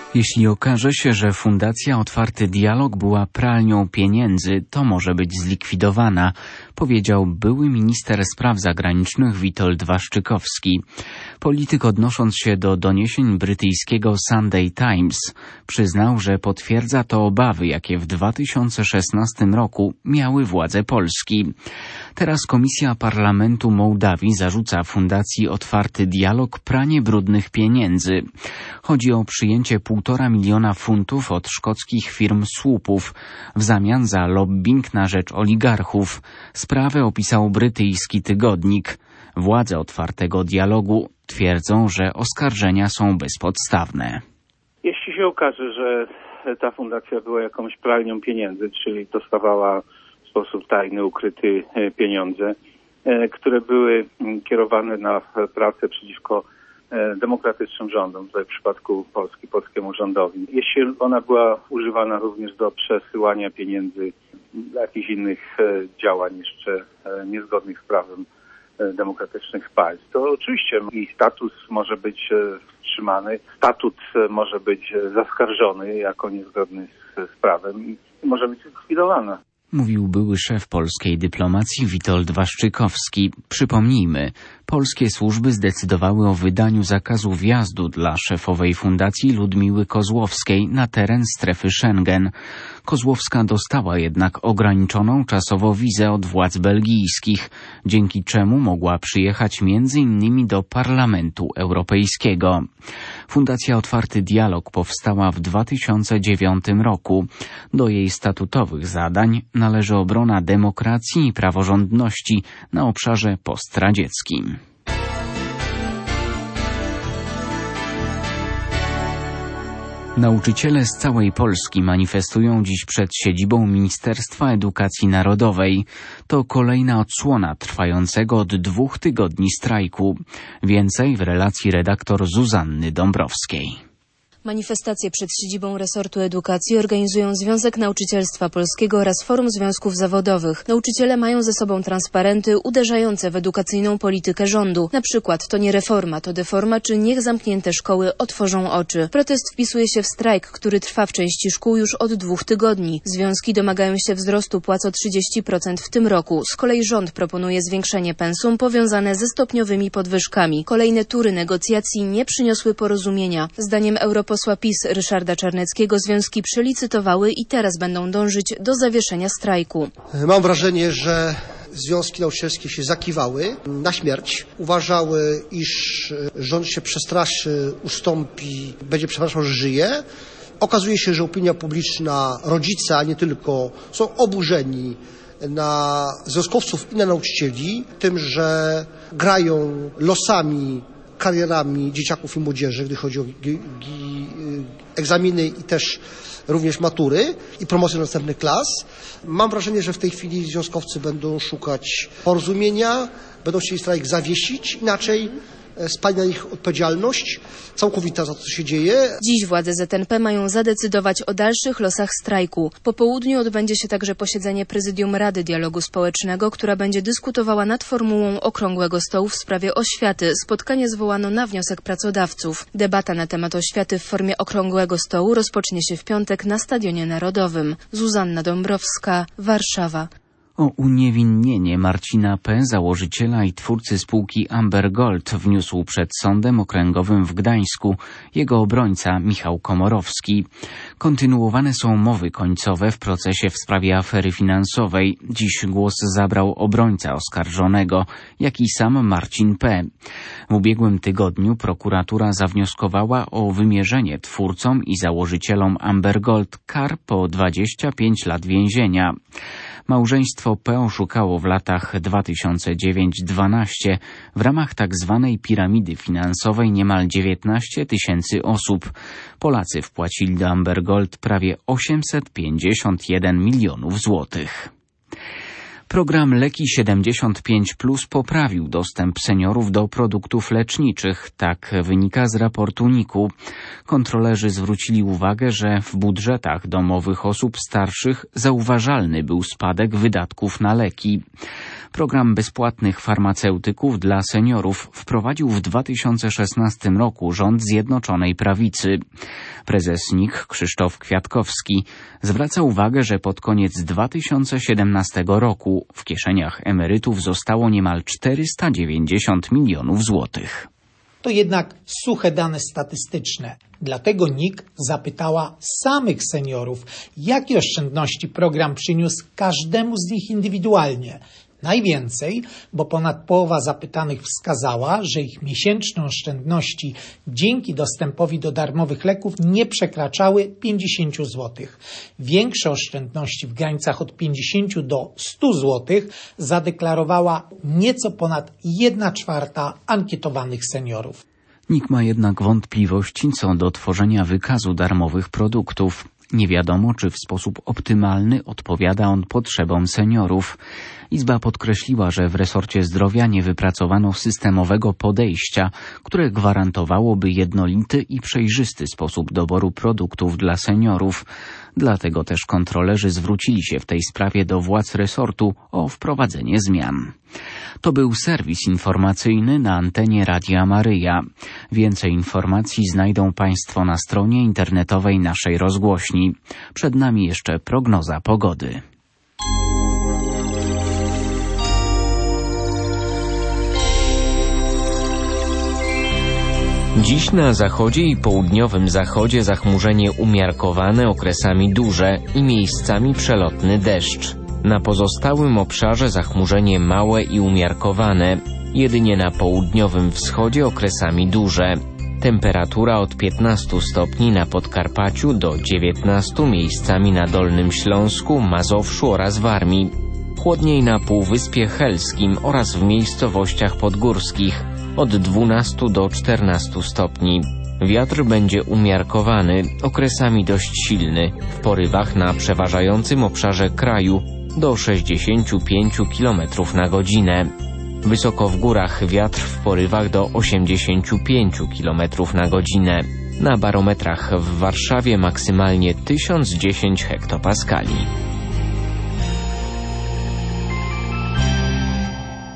Jeśli okaże się, że Fundacja Otwarty Dialog była pralnią pieniędzy, to może być zlikwidowana, powiedział były minister spraw zagranicznych Witold Waszczykowski. Polityk, odnosząc się do doniesień brytyjskiego Sunday Times, przyznał, że potwierdza to obawy, jakie w 2016 roku miały władze Polski. Teraz Komisja Parlamentu Mołdawii zarzuca Fundacji Otwarty Dialog pranie brudnych pieniędzy. Chodzi o przyjęcie 1,5 miliona funtów od szkockich firm słupów w zamian za lobbing na rzecz oligarchów. Sprawę opisał brytyjski tygodnik. Władze Otwartego Dialogu twierdzą, że oskarżenia są bezpodstawne. Jeśli się okaże, że ta fundacja była jakąś pralnią pieniędzy, czyli dostawała w sposób tajny, ukryty pieniądze, które były kierowane na pracę przeciwko demokratycznym rządom, tutaj w przypadku Polski, polskiemu rządowi. Jeśli ona była używana również do przesyłania pieniędzy dla jakichś innych działań jeszcze niezgodnych z prawem demokratycznych państw, to oczywiście jej status może być wstrzymany, statut może być zaskarżony jako niezgodny z prawem i może być zlikwidowana. Mówił były szef polskiej dyplomacji Witold Waszczykowski. Przypomnijmy, polskie służby zdecydowały o wydaniu zakazu wjazdu dla szefowej fundacji Ludmiły Kozłowskiej na teren strefy Schengen. Kozłowska dostała jednak ograniczoną czasowo wizę od władz belgijskich, dzięki czemu mogła przyjechać m.in. do Parlamentu Europejskiego. Fundacja Otwarty Dialog powstała w 2009 roku. Do jej statutowych zadań należy obrona demokracji i praworządności na obszarze postradzieckim. Nauczyciele z całej Polski manifestują dziś przed siedzibą Ministerstwa Edukacji Narodowej. To kolejna odsłona trwającego od 2 tygodni strajku. Więcej w relacji redaktor Zuzanny Dąbrowskiej. Manifestacje przed siedzibą resortu edukacji organizują Związek Nauczycielstwa Polskiego oraz Forum Związków Zawodowych. Nauczyciele mają ze sobą transparenty uderzające w edukacyjną politykę rządu. Na przykład to nie reforma, to deforma, czy niech zamknięte szkoły otworzą oczy. Protest wpisuje się w strajk, który trwa w części szkół już od 2 tygodni. Związki domagają się wzrostu płac o 30% w tym roku. Z kolei rząd proponuje zwiększenie pensum powiązane ze stopniowymi podwyżkami. Kolejne tury negocjacji nie przyniosły porozumienia. Zdaniem europosła PiS Ryszarda Czarneckiego związki przelicytowały i teraz będą dążyć do zawieszenia strajku. Mam wrażenie, że związki nauczycielskie się zakiwały na śmierć. Uważały, iż rząd się przestraszy, ustąpi, będzie przepraszał, że żyje. Okazuje się, że opinia publiczna, rodzice, a nie tylko, są oburzeni na związkowców i na nauczycieli tym, że grają losami, karierami dzieciaków i młodzieży, gdy chodzi o egzaminy i też również matury i promocję następnych klas. Mam wrażenie, że w tej chwili związkowcy będą szukać porozumienia, będą chcieli strajk zawiesić, inaczej spadnie na ich odpowiedzialność całkowita za to, co się dzieje. Dziś władze ZNP mają zadecydować o dalszych losach strajku. Po południu odbędzie się także posiedzenie Prezydium Rady Dialogu Społecznego, która będzie dyskutowała nad formułą okrągłego stołu w sprawie oświaty. Spotkanie zwołano na wniosek pracodawców. Debata na temat oświaty w formie okrągłego stołu rozpocznie się w piątek na Stadionie Narodowym. Zuzanna Dąbrowska, Warszawa. O uniewinnienie Marcina P., założyciela i twórcy spółki Amber Gold, wniósł przed Sądem Okręgowym w Gdańsku jego obrońca Michał Komorowski. Kontynuowane są mowy końcowe w procesie w sprawie afery finansowej. Dziś głos zabrał obrońca oskarżonego, jak i sam Marcin P. W ubiegłym tygodniu prokuratura zawnioskowała o wymierzenie twórcom i założycielom Amber Gold kar po 25 lat więzienia. Małżeństwo P. oszukało w latach 2009-12 w ramach tzw. piramidy finansowej niemal 19 tysięcy osób. Polacy wpłacili do Amber Gold prawie 851 milionów złotych. Program Leki 75+ poprawił dostęp seniorów do produktów leczniczych. Tak wynika z raportu NIK-u. Kontrolerzy zwrócili uwagę, że w budżetach domowych osób starszych zauważalny był spadek wydatków na leki. Program bezpłatnych farmaceutyków dla seniorów wprowadził w 2016 roku rząd Zjednoczonej Prawicy. Prezes NIK Krzysztof Kwiatkowski zwraca uwagę, że pod koniec 2017 roku w kieszeniach emerytów zostało niemal 490 milionów złotych. To jednak suche dane statystyczne. Dlatego NIK zapytała samych seniorów, jakie oszczędności program przyniósł każdemu z nich indywidualnie. Najwięcej, bo ponad połowa zapytanych wskazała, że ich miesięczne oszczędności dzięki dostępowi do darmowych leków nie przekraczały 50 zł. Większe oszczędności w granicach od 50 do 100 zł zadeklarowała nieco ponad 1/4 ankietowanych seniorów. NIK ma jednak wątpliwości co do tworzenia wykazu darmowych produktów. Nie wiadomo, czy w sposób optymalny odpowiada on potrzebom seniorów. Izba podkreśliła, że w resorcie zdrowia nie wypracowano systemowego podejścia, które gwarantowałoby jednolity i przejrzysty sposób doboru produktów dla seniorów. Dlatego też kontrolerzy zwrócili się w tej sprawie do władz resortu o wprowadzenie zmian. To był serwis informacyjny na antenie Radia Maryja. Więcej informacji znajdą Państwo na stronie internetowej naszej rozgłośni. Przed nami jeszcze prognoza pogody. Dziś na zachodzie i południowym zachodzie zachmurzenie umiarkowane, okresami duże i miejscami przelotny deszcz. Na pozostałym obszarze zachmurzenie małe i umiarkowane, jedynie na południowym wschodzie okresami duże. Temperatura od 15 stopni na Podkarpaciu do 19 miejscami na Dolnym Śląsku, Mazowszu oraz Warmii. Chłodniej na Półwyspie Helskim oraz w miejscowościach podgórskich od 12 do 14 stopni. Wiatr będzie umiarkowany, okresami dość silny, w porywach na przeważającym obszarze kraju do 65 km na godzinę. Wysoko w górach wiatr w porywach do 85 km na godzinę. Na barometrach w Warszawie maksymalnie 1010 hektopaskali.